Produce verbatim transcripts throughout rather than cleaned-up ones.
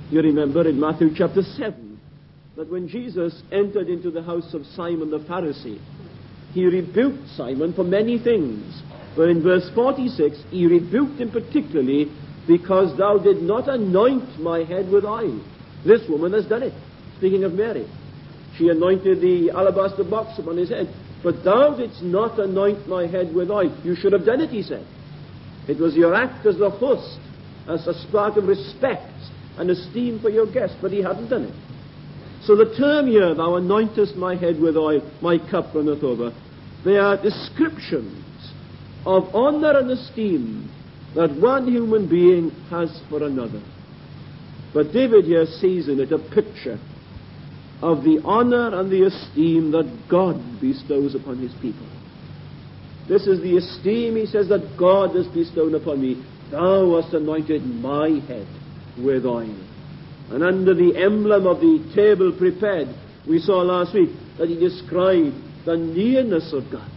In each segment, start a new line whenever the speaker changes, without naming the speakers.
You remember in Matthew chapter seven that when Jesus entered into the house of Simon the Pharisee, he rebuked Simon for many things. But in verse forty-six, he rebuked him particularly because thou did not anoint my head with oil. This woman has done it. Speaking of Mary, she anointed the alabaster box upon his head. But thou didst not anoint my head with oil. You should have done it, he said. It was your act as the host, as a spark of respect and esteem for your guest, but he hadn't done it. So the term here, thou anointest my head with oil, my cup runneth over, they are descriptions of honor and esteem that one human being has for another. But David here sees in it a picture of the honor and the esteem that God bestows upon his people. This is the esteem, he says, that God has bestowed upon me. Thou hast anointed my head with oil. And under the emblem of the table prepared, we saw last week that he described the nearness of God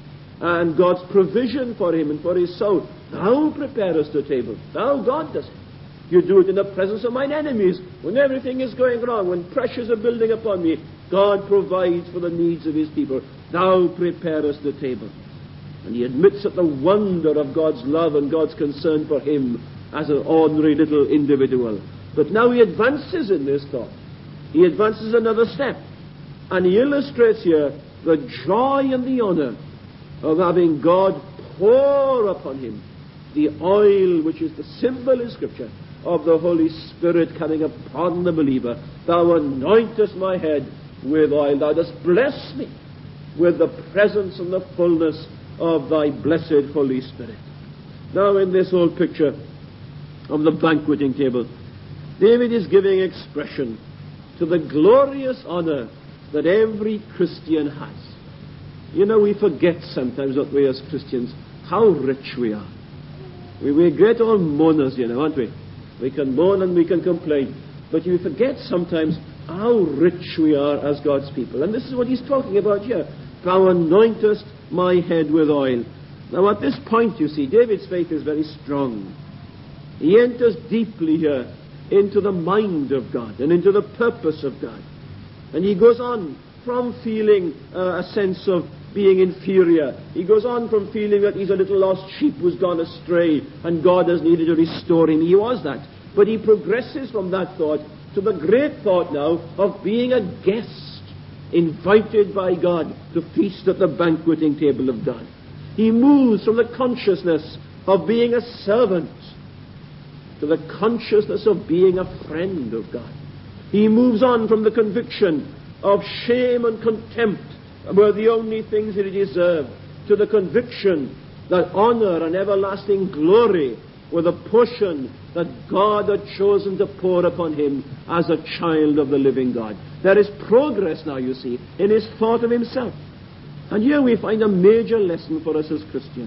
and God's provision for him and for his soul. Thou preparest the table. Thou, God, does it. You do it in the presence of mine enemies. When everything is going wrong, when pressures are building upon me, God provides for the needs of his people. Thou preparest the table. And he admits that the wonder of God's love and God's concern for him as an ordinary little individual. But now he advances in this thought. He advances another step. And he illustrates here the joy and the honor of having God pour upon him the oil, which is the symbol in Scripture of the Holy Spirit coming upon the believer. Thou anointest my head with oil. Thou dost bless me with the presence and the fullness of thy blessed Holy Spirit. Now in this whole picture of the banqueting table, David is giving expression to the glorious honor that every Christian has. You know, we forget sometimes that we as Christians, how rich we are. We, we're great old mourners, you know, aren't we? We can mourn and we can complain. But you forget sometimes how rich we are as God's people. And this is what he's talking about here. Thou anointest my head with oil. Now at this point, you see, David's faith is very strong. He enters deeply here into the mind of God and into the purpose of God. And he goes on from feeling uh, a sense of being inferior. He goes on from feeling that he's a little lost sheep who's gone astray and God has needed to restore him. He was that. But he progresses from that thought to the great thought now of being a guest invited by God to feast at the banqueting table of God. He moves from the consciousness of being a servant to the consciousness of being a friend of God. He moves on from the conviction of shame and contempt were the only things that he deserved, to the conviction that honor and everlasting glory were the portion that God had chosen to pour upon him as a child of the living God. There is progress now, you see, in his thought of himself. And here we find a major lesson for us as Christians.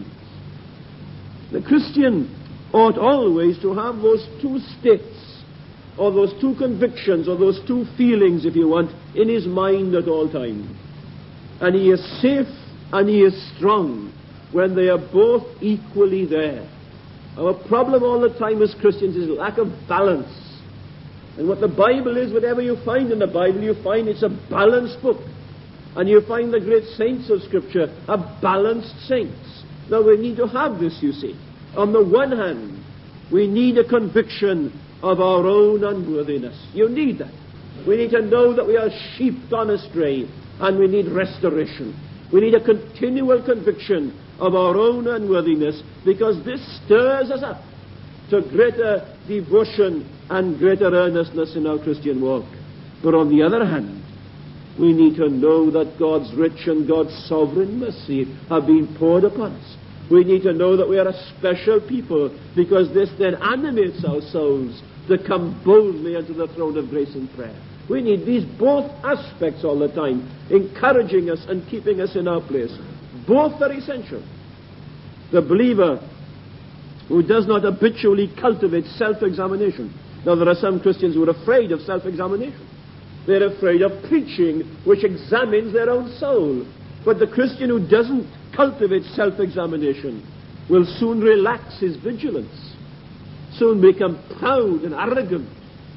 The Christian ought always to have those two states, or those two convictions, or those two feelings, if you want, in his mind at all times. And he is safe and he is strong when they are both equally there. Our problem all the time as Christians is lack of balance. And what the Bible is, whatever you find in the Bible, you find it's a balanced book. And you find the great saints of Scripture are balanced saints. Now we need to have this, you see. On the one hand, we need a conviction of our own unworthiness. You need that. We need to know that we are sheep gone astray, and we need restoration. We need a continual conviction of our own unworthiness, because this stirs us up to greater devotion and greater earnestness in our Christian walk. But on the other hand, we need to know that God's rich and God's sovereign mercy have been poured upon us. We need to know that we are a special people, because this then animates our souls to come boldly unto the throne of grace in prayer. We need these both aspects all the time, encouraging us and keeping us in our place. Both are essential. The believer who does not habitually cultivate self-examination. Now, there are some Christians who are afraid of self-examination. They're afraid of preaching which examines their own soul. But the Christian who doesn't cultivate self-examination will soon relax his vigilance, soon become proud and arrogant,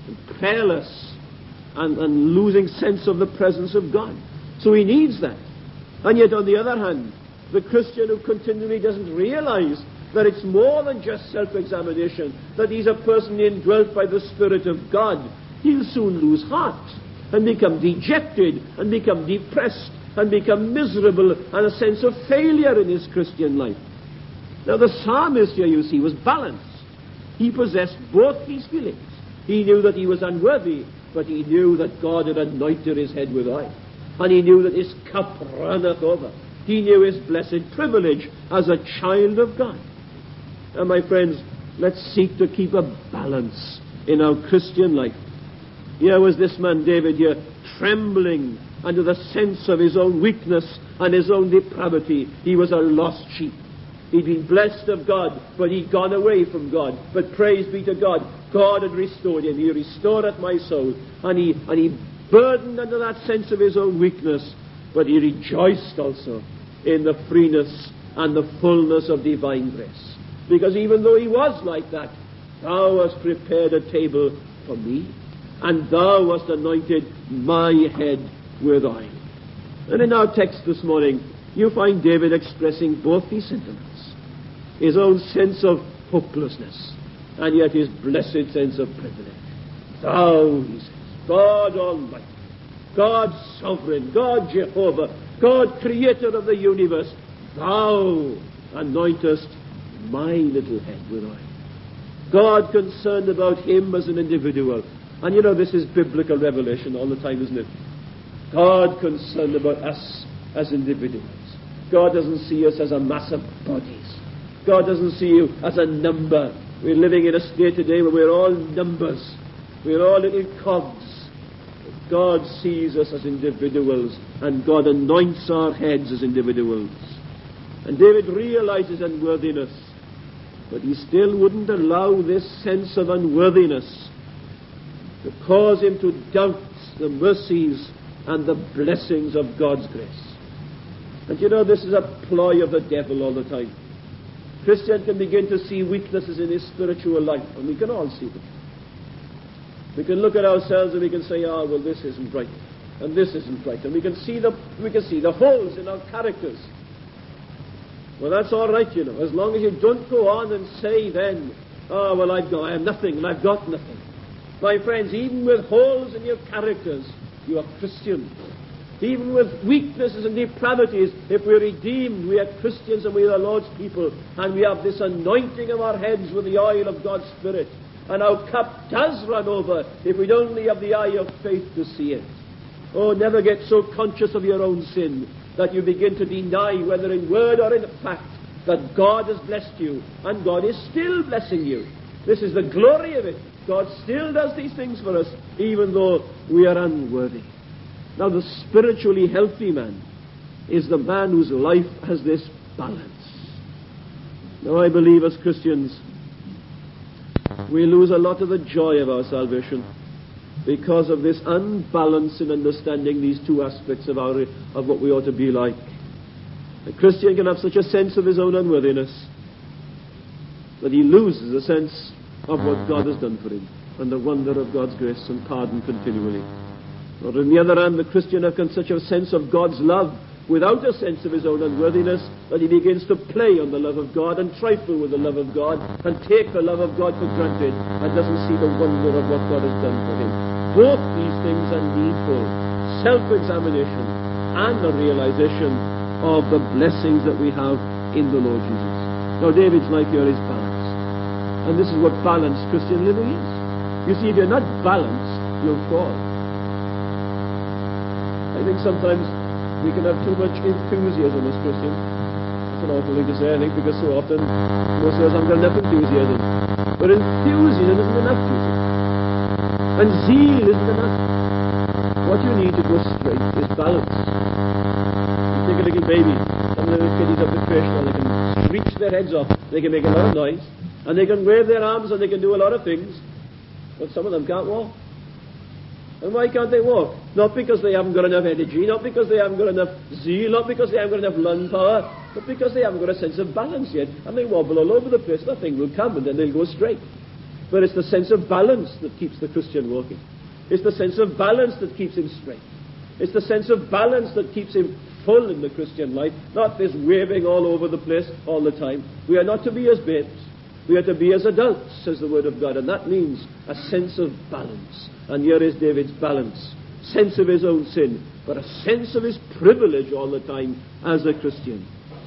prayerless, and, and losing sense of the presence of God. So he needs that. And yet, on the other hand, the Christian who continually doesn't realize that it's more than just self-examination, that he's a person indwelt by the Spirit of God, he'll soon lose heart and become dejected and become depressed and become miserable and a sense of failure in his Christian life. Now, the psalmist here, you see, was balanced. He possessed both these feelings. He knew that he was unworthy, but he knew that God had anointed his head with oil. And he knew that his cup runneth over. He knew his blessed privilege as a child of God. And my friends, let's seek to keep a balance in our Christian life. Here was this man David here, trembling under the sense of his own weakness and his own depravity. He was a lost sheep. He'd been blessed of God, but he'd gone away from God. But praise be to God, God had restored him. He restored my soul. And he, and he burdened under that sense of his own weakness, but he rejoiced also in the freeness and the fullness of divine grace. Because even though he was like that, thou hast prepared a table for me, and thou hast anointed my head with oil. And in our text this morning, you find David expressing both these sentiments. His own sense of hopelessness, and yet his blessed sense of privilege. Thou, he says, God Almighty, God Sovereign, God Jehovah, God Creator of the universe, thou anointest my little head with oil. God concerned about him as an individual. And you know, this is biblical revelation all the time, isn't it? God concerned about us as individuals. God doesn't see us as a mass of bodies. God doesn't see you as a number. We're living in a state today where we're all numbers. We're all little cogs. But God sees us as individuals, and God anoints our heads as individuals. And David realizes unworthiness, but he still wouldn't allow this sense of unworthiness to cause him to doubt the mercies and the blessings of God's grace. And you know, this is a ploy of the devil all the time. Christian can begin to see weaknesses in his spiritual life, and we can all see them. We can look at ourselves and we can say, ah, well, this isn't right, and this isn't right, and we can see the we can see the holes in our characters. Well, that's all right, you know, as long as you don't go on and say then, ah, well, I've got, I have nothing, and I've got nothing. My friends, even with holes in your characters, you are Christian. Even with weaknesses and depravities, if we're redeemed, we are Christians and we are the Lord's people, and we have this anointing of our heads with the oil of God's Spirit, and our cup does run over if we'd only have the eye of faith to see it. Oh, never get so conscious of your own sin that you begin to deny, whether in word or in fact, that God has blessed you, and God is still blessing you. This is the glory of it. God still does these things for us, even though we are unworthy. Now, the spiritually healthy man is the man whose life has this balance. Now, I believe as Christians, we lose a lot of the joy of our salvation because of this unbalance in understanding these two aspects of, our, of what we ought to be like. A Christian can have such a sense of his own unworthiness that he loses a sense of what God has done for him and the wonder of God's grace and pardon continually. Or on the other hand, the Christian has such a sense of God's love without a sense of his own unworthiness that he begins to play on the love of God and trifle with the love of God and take the love of God for granted and doesn't see the wonder of what God has done for him. Both these things are needful: self-examination and the realization of the blessings that we have in the Lord Jesus. Now, David's life here is balanced, and this is what balanced Christian living is. You see, if you're not balanced, you'll fall. I think sometimes we can have too much enthusiasm as Christians. That's an awful thing to say, I think, because so often most of us haven't got enough enthusiasm. But enthusiasm isn't enough, you see. And zeal isn't enough. What you need to go straight is balance. You take a little baby, some of the little kiddies up the creche, and they can screech their heads off, they can make a lot of noise, and they can wave their arms, and they can do a lot of things, but some of them can't walk. And why can't they walk? Not because they haven't got enough energy, not because they haven't got enough zeal, not because they haven't got enough lung power, but because they haven't got a sense of balance yet, and they wobble all over the place. Nothing will come, and then they'll go straight. but it's the sense of balance that keeps the Christian walking. It's the sense of balance that keeps him straight. It's the sense of balance that keeps him full in the Christian life, not this waving all over the place all the time. We are not to be as babes. We are to be as adults, says the Word of God, and that means a sense of balance. And here is David's balance. Sense of his own sin, but a sense of his privilege all the time as a Christian.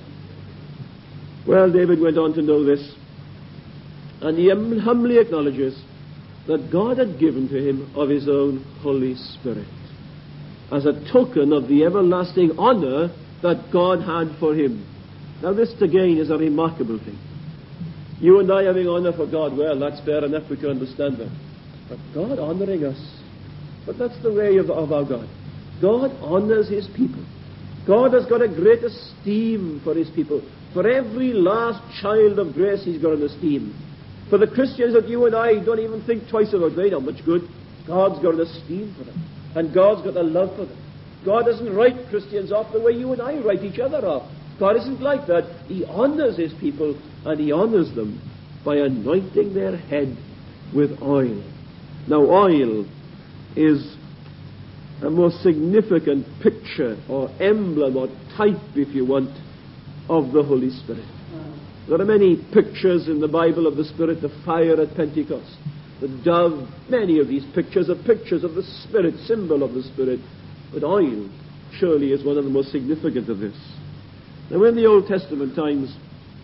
Well, David went on to know this, and he humbly acknowledges that God had given to him of his own Holy Spirit as a token of the everlasting honor that God had for him. Now this again is a remarkable thing. You and I having honor for God, well, that's fair enough, we can understand that. But God honoring us, but that's the way of, of our God. God honors his people. God has got a great esteem for his people. For every last child of grace, he's got an esteem. For the Christians that you and I don't even think twice about, they know much good. God's got an esteem for them. And God's got a love for them. God doesn't write Christians off the way you and I write each other off. God isn't like that. He honors his people, and he honors them by anointing their head with oil. Now, oil is a most significant picture or emblem or type, if you want, of the Holy Spirit. There are many pictures in the Bible of the Spirit, the fire at Pentecost, the dove. Many of these pictures are pictures of the Spirit, symbol of the Spirit. But oil surely is one of the most significant of this. Now, in the Old Testament times,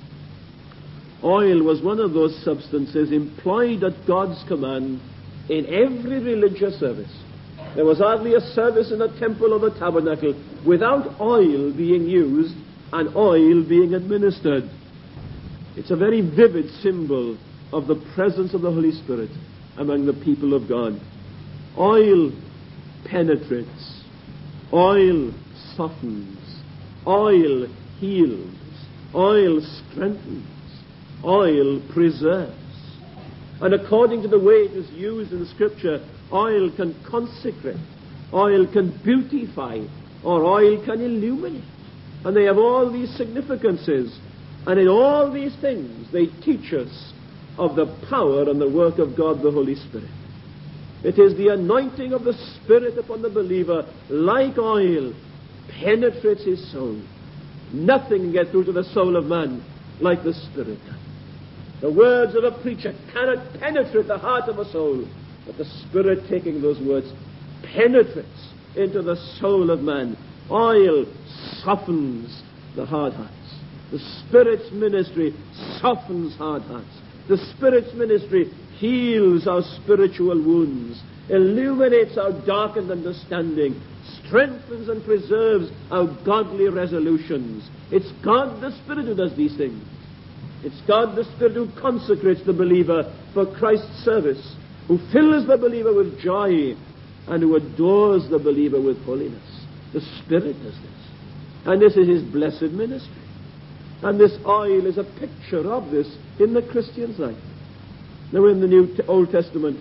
oil was one of those substances employed at God's command in every religious service. There was hardly a service in a temple or the tabernacle without oil being used and oil being administered. It's a very vivid symbol of the presence of the Holy Spirit among the people of God. Oil penetrates. Oil softens. Oil heals. Oil strengthens. Oil preserves. And according to the way it is used in Scripture, oil can consecrate, oil can beautify, or oil can illuminate. And they have all these significances. And in all these things, they teach us of the power and the work of God the Holy Spirit. It is the anointing of the Spirit upon the believer, like oil, penetrates his soul. Nothing can get through to the soul of man like the Spirit does. The words of a preacher cannot penetrate the heart of a soul, but the Spirit taking those words penetrates into the soul of man. Oil softens the hard hearts. The Spirit's ministry softens hard hearts. The Spirit's ministry heals our spiritual wounds, illuminates our darkened understanding, strengthens and preserves our godly resolutions. It's God the Spirit who does these things. It's God the Spirit who consecrates the believer for Christ's service, who fills the believer with joy, and who adores the believer with holiness. The Spirit does this. And this is his blessed ministry. And this oil is a picture of this in the Christian's life. Now, in the New T- Old Testament,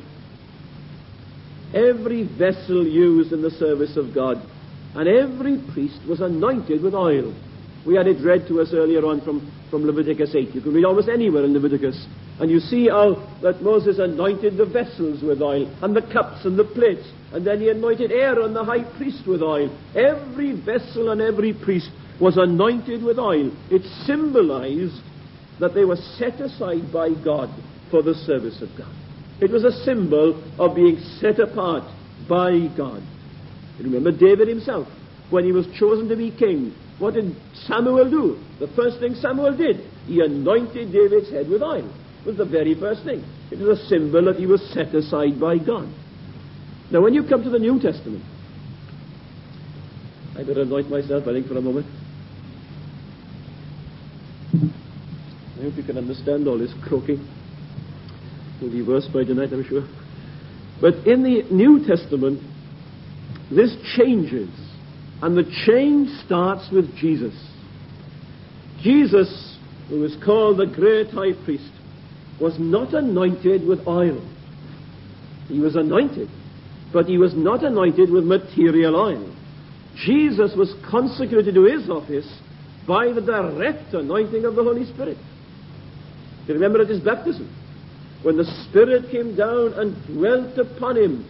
every vessel used in the service of God and every priest was anointed with oil. We had it read to us earlier on from, from Leviticus eight. You can read almost anywhere in Leviticus. And you see how that Moses anointed the vessels with oil, and the cups and the plates. And then he anointed Aaron, the high priest, with oil. Every vessel and every priest was anointed with oil. It symbolized that they were set aside by God for the service of God. It was a symbol of being set apart by God. You remember David himself, when he was chosen to be king. What did Samuel do? The first thing Samuel did, he anointed David's head with oil. It was the very first thing. It was a symbol that he was set aside by God. Now, when you come to the New Testament, I better anoint myself, I think, for a moment. I hope you can understand all this croaking. It will be worse by tonight, I'm sure. But in the New Testament, this changes. And the change starts with Jesus. Jesus, who is called the great high priest, was not anointed with oil. He was anointed, but he was not anointed with material oil. Jesus was consecrated to his office by the direct anointing of the Holy Spirit. You remember at his baptism, when the Spirit came down and dwelt upon him,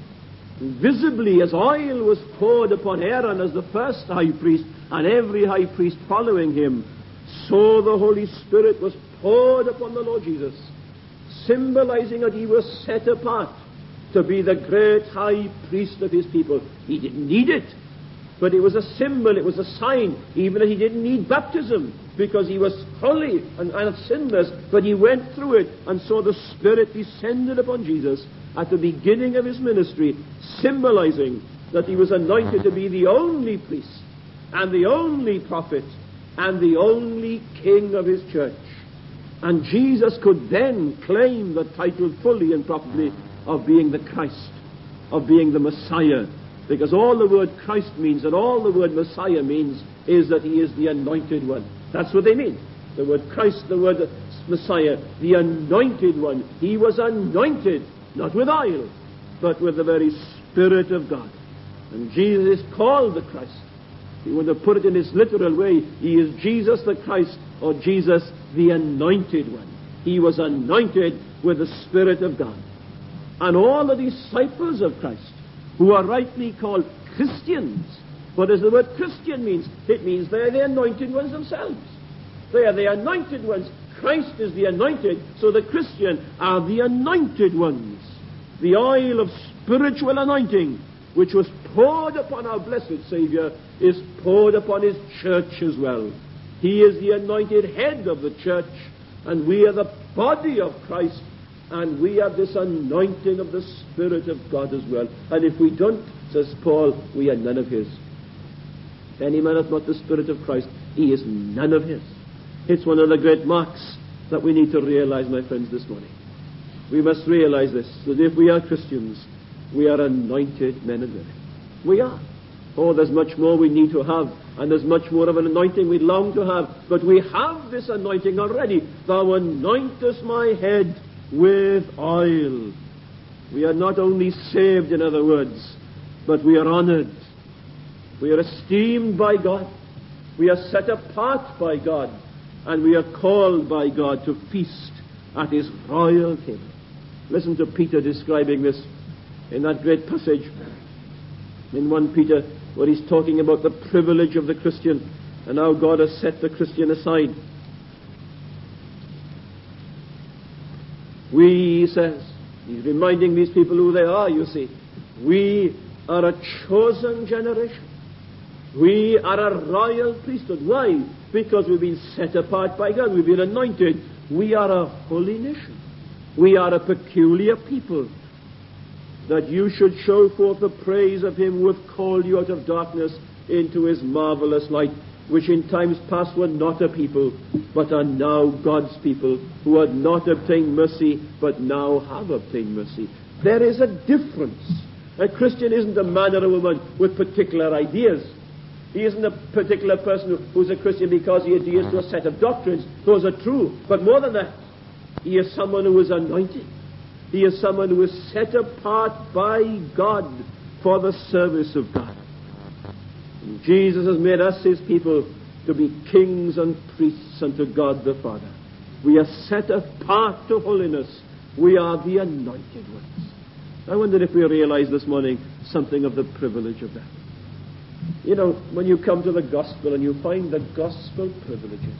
visibly as oil was poured upon Aaron as the first high priest, and every high priest following him, so the Holy Spirit was poured upon the Lord Jesus, symbolizing that he was set apart to be the great high priest of his people. He didn't need it, but it was a symbol, it was a sign, even that he didn't need baptism, because he was holy and, and sinless, but he went through it, and so the Spirit descended upon Jesus at the beginning of his ministry, symbolizing that he was anointed to be the only priest, and the only prophet, and the only king of his church. And Jesus could then claim the title fully and properly of being the Christ, of being the Messiah, because all the word Christ means, and all the word Messiah means, is that he is the anointed one. That's what they mean. The word Christ, the word Messiah, the anointed one. He was anointed, not with oil, but with the very Spirit of God. And Jesus is called the Christ. If you want to put it in his literal way, he is Jesus the Christ, or Jesus the anointed one. He was anointed with the Spirit of God. And all the disciples of Christ, who are rightly called Christians, what does the word Christian mean? It means they are the anointed ones themselves. They are the anointed ones. Christ is the anointed, so the Christian are the anointed ones. The oil of spiritual anointing, which was poured upon our blessed Savior, is poured upon his church as well. He is the anointed head of the church, and we are the body of Christ, and we have this anointing of the Spirit of God as well. And if we don't, says Paul, we are none of his. If any man hath not the Spirit of Christ, he is none of his. It's one of the great marks that we need to realize, my friends, this morning. We must realize this, that if we are Christians, we are anointed men and women. We are. Oh, there's much more we need to have, and there's much more of an anointing we long to have, but we have this anointing already. Thou anointest my head with oil. We are not only saved, in other words, but we are honored. We are esteemed by God. We are set apart by God, and we are called by God to feast at his royal table. Listen to Peter describing this in that great passage in First Peter, where he's talking about the privilege of the Christian and how God has set the Christian aside. We, he says, he's reminding these people who they are, you see. We are a chosen generation. We are a royal priesthood. Why? Because we've been set apart by God. We've been anointed. We are a holy nation. We are a peculiar people, that you should show forth the praise of him who hath called you out of darkness into his marvelous light, which in times past were not a people, but are now God's people, who had not obtained mercy, but now have obtained mercy. There is a difference. A Christian isn't a man or a woman with particular ideas. He isn't a particular person who's a Christian because he adheres to a set of doctrines. Those are true. But more than that, he is someone who is anointed. He is someone who is set apart by God for the service of God. And Jesus has made us his people to be kings and priests unto God the Father. We are set apart to holiness. We are the anointed ones. I wonder if we realize this morning something of the privilege of that. You know, when you come to the gospel and you find the gospel privileges,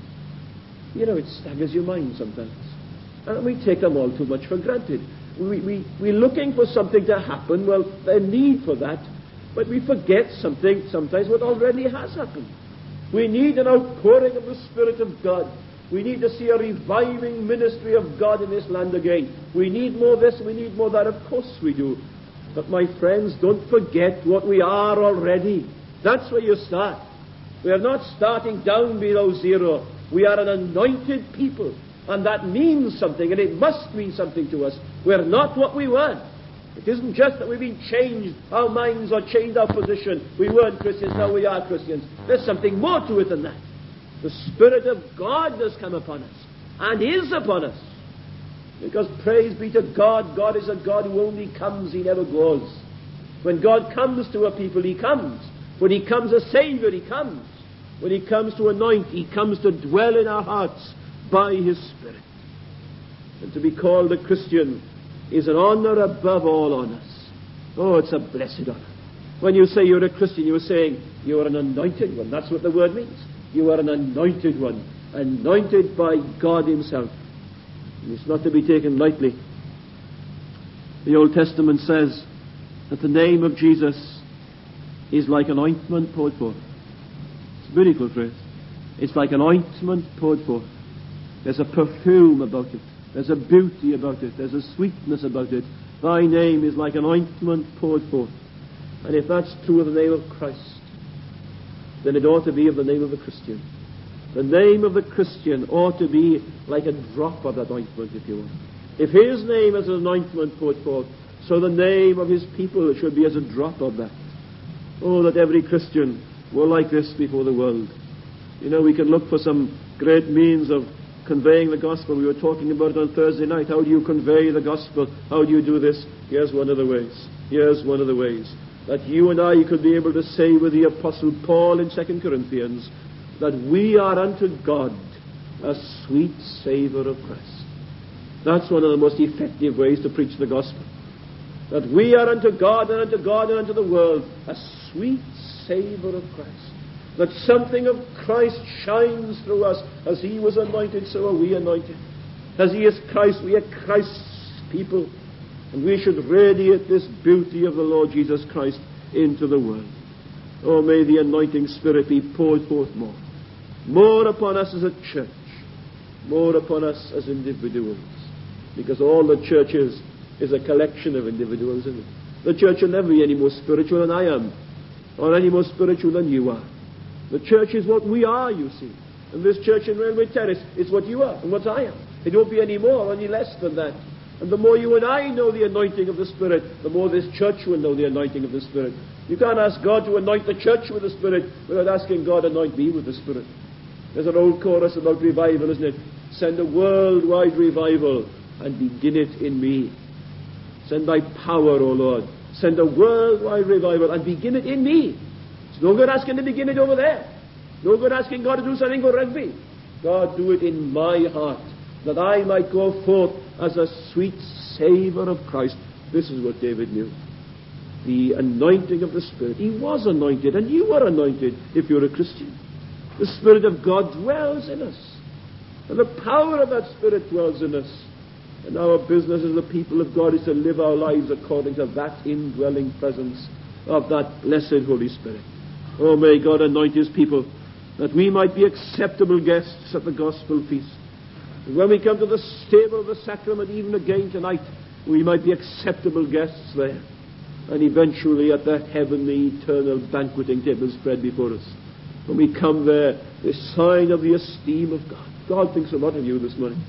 you know, it staggers your mind sometimes. And we take them all too much for granted. We, we, we're looking for something to happen. Well, there's need for that. But we forget something sometimes what already has happened. We need an outpouring of the Spirit of God. We need to see a reviving ministry of God in this land again. We need more this, we need more that. Of course we do. But my friends, don't forget what we are already. That's where you start. We are not starting down below zero. We are an anointed people. And that means something, and it must mean something to us. We're not what we were. It isn't just that we've been changed, our minds are changed, our position. We weren't Christians, now we are Christians. There's something more to it than that. The Spirit of God has come upon us, and is upon us. Because praise be to God, God is a God who only comes, he never goes. When God comes to a people, he comes. When he comes a Savior, he comes. When he comes to anoint, he comes to dwell in our hearts by his Spirit. And to be called a Christian is an honor above all honors. Oh, it's a blessed honor. When you say you're a Christian, you're saying you are an anointed one. That's what the word means. You are an anointed one, anointed by God himself. And it's not to be taken lightly. The Old Testament says that the name of Jesus is like an ointment poured forth. It's a beautiful phrase. It's like an ointment poured forth. There's a perfume about it. There's a beauty about it. There's a sweetness about it. Thy name is like an ointment poured forth. And if that's true of the name of Christ, then it ought to be of the name of the Christian. The name of the Christian ought to be like a drop of that ointment, if you will. If his name is an ointment poured forth, so the name of his people should be as a drop of that. Oh, that every Christian were like this before the world. You know, we can look for some great means of conveying the gospel. We were talking about it on Thursday night. How do you convey the gospel? How do you do this? Here's one of the ways. Here's one of the ways. That you and I could be able to say with the Apostle Paul in Second Corinthians, that we are unto God a sweet savour of Christ. That's one of the most effective ways to preach the gospel. That we are unto God and unto God and unto the world a sweet savour of Christ. That something of Christ shines through us. As he was anointed, so are we anointed. As he is Christ, we are Christ's people. And we should radiate this beauty of the Lord Jesus Christ into the world. Oh, may the anointing Spirit be poured forth more. More upon us as a church. More upon us as individuals. Because all the church is, is a collection of individuals, isn't it? The church will never be any more spiritual than I am, or any more spiritual than you are. The church is what we are, you see. And this church in Railway Terrace is what you are and what I am. It won't be any more or any less than that. And the more you and I know the anointing of the Spirit, the more this church will know the anointing of the Spirit. You can't ask God to anoint the church with the Spirit without asking God to anoint me with the Spirit. There's an old chorus about revival, isn't it? Send a worldwide revival and begin it in me. Send thy power, O Lord. Send a worldwide revival and begin it in me. It's no good asking to begin it over there. No good asking God to do something for Rugby. God, do it in my heart, that I might go forth as a sweet savour of Christ. This is what David knew. The anointing of the Spirit. He was anointed, and you are anointed if you're a Christian. The Spirit of God dwells in us. And the power of that Spirit dwells in us. And our business as the people of God is to live our lives according to that indwelling presence of that blessed Holy Spirit. Oh, may God anoint his people, that we might be acceptable guests at the gospel feast. And when we come to the stable of the sacrament, even again tonight, we might be acceptable guests there. And eventually at that heavenly, eternal banqueting table spread before us. When we come there, the sign of the esteem of God. God thinks a lot of you this morning.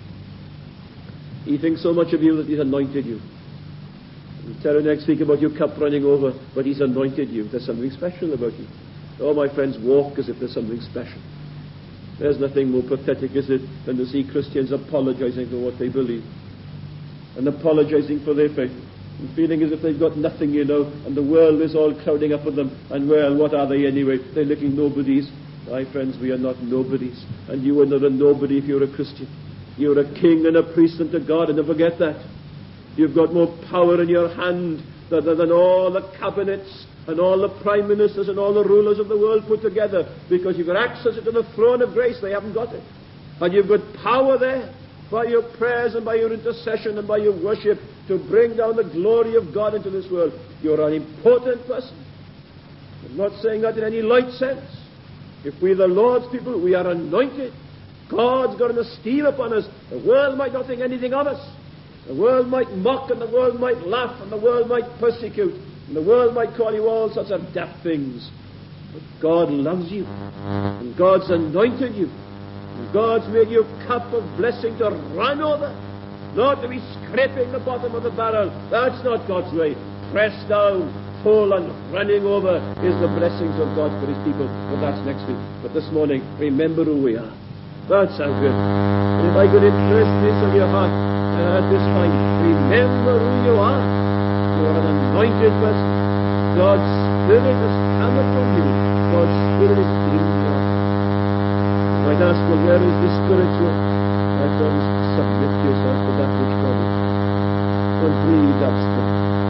He thinks so much of you that he's anointed you. We'll tell you next week about your cup running over, but he's anointed you. There's something special about you. Oh, my friends, walk as if there's something special. There's nothing more pathetic, is it, than to see Christians apologizing for what they believe and apologizing for their faith and feeling as if they've got nothing, you know, and the world is all crowding up on them, and, well, what are they anyway? They're little nobodies. My friends, we are not nobodies, and you are not a nobody if you're a Christian. You're a king and a priest unto God, and don't forget that. You've got more power in your hand than, than all the cabinets and all the prime ministers and all the rulers of the world put together, because you've got access to the throne of grace. They haven't got it. And you've got power there by your prayers and by your intercession and by your worship to bring down the glory of God into this world. You're an important person. I'm not saying that in any light sense. If we're the Lord's people, we are anointed. God's got an esteem upon us. The world might not think anything of us. The world might mock, and the world might laugh, and the world might persecute, and the world might call you all sorts of daft things. But God loves you, and God's anointed you, and God's made you a cup of blessing to run over, not to be scraping the bottom of the barrel. That's not God's way. Pressed down, full, and running over is the blessings of God for his people. But that's next week. But this morning, remember who we are. That sounds good. And if I could impress this on your heart uh, at this time, remember who you are. You are an anointed person. God's Spirit has come upon you. God's Spirit is in you. You might ask, well, where is the Spirit's work? My friends, submit yourself to that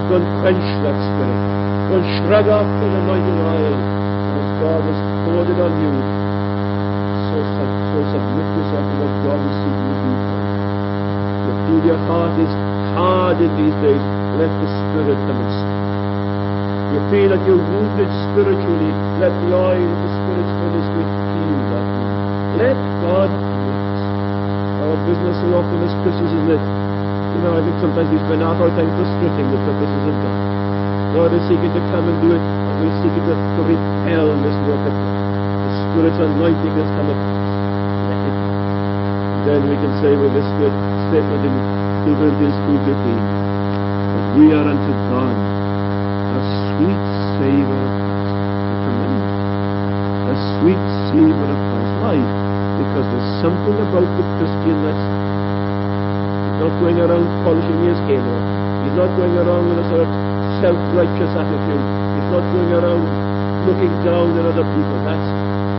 Don't quench that spirit. Don't shrug off the anointing oil. And as God has poured it on you, so, so submit yourself to what God is seeking to do for you. You feel your heart is hard in these days, let the Spirit come and speak. You feel that you're wounded spiritually, let the oil of the Spirit's ministry heal that wound. Let God do it. Our business so often as Christians, isn't it? You know, I think sometimes we spend half our time frustrating the purposes of God. God is seeking to come and do it, and we're seeking to, to repel this work of God. The Spirit's anointing has come upon us. Let it be. And then we can say with this good statement in two Corinthians two fifteen, that we are unto God a sweet savor of Christ. A tremendous, a sweet savor of Christ. Why? Because there's something about the Christian that's he's not going around polishing his halo. He's not going around with a sort of self-righteous attitude. He's not going around looking down at other people. That's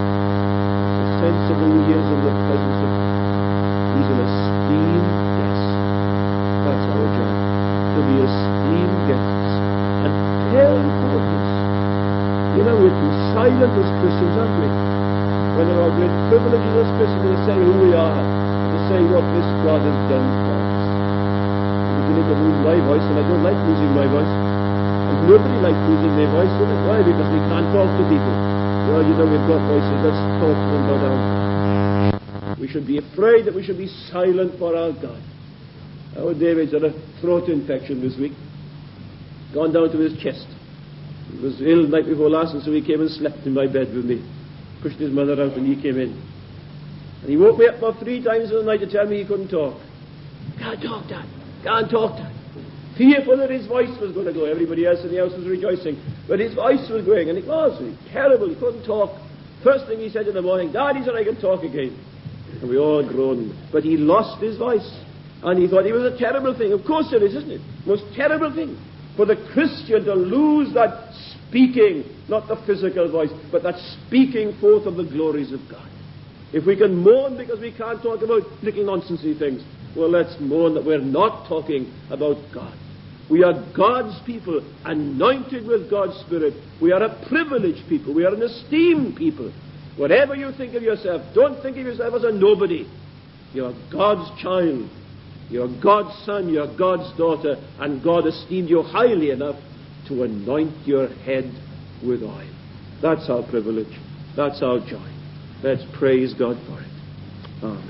the sense of who he is in the presence of God. He's an esteemed guest. That's our job, to be esteemed guests and tell forth this. You know, we're too silent as Christians, aren't we? One of our great privileges as Christians is to say who we are, to say what this God has done for us. I'm beginning to lose my voice, and I don't like losing my voice. And nobody likes losing their voice, do they? Why? Because we can't talk to people. Well, you know, we've got voices. Let's talk to them about our God. We should be afraid that we should be silent for our God. Our David's had a throat infection this week. Gone down to his chest. He was ill the night before last, and so he came and slept in my bed with me. Pushed his mother out, and he came in. And he woke me up about three times in the night to tell me he couldn't talk. Can't talk, Dad. Can't talk, Dad. Fearful that his voice was going to go. Everybody else in the house was rejoicing. But his voice was going, and it was terrible. He couldn't talk. First thing he said in the morning, Dad, he said, I can talk again. And we all groaned. But he lost his voice. And he thought it was a terrible thing. Of course it is, isn't it? Most terrible thing. For the Christian to lose that speaking, not the physical voice, but that speaking forth of the glories of God. If we can mourn because we can't talk about little nonsensy things, well, let's mourn that we're not talking about God. We are God's people, anointed with God's Spirit. We are a privileged people. We are an esteemed people. Whatever you think of yourself, don't think of yourself as a nobody. You're God's child. You're God's son. You're God's daughter. And God esteemed you highly enough to anoint your head with oil. That's our privilege. That's our joy. Let's praise God for it. Amen.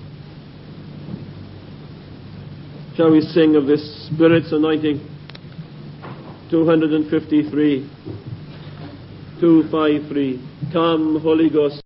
Shall we sing of this Spirit's anointing? two fifty-three. two fifty-three. Come, Holy Ghost.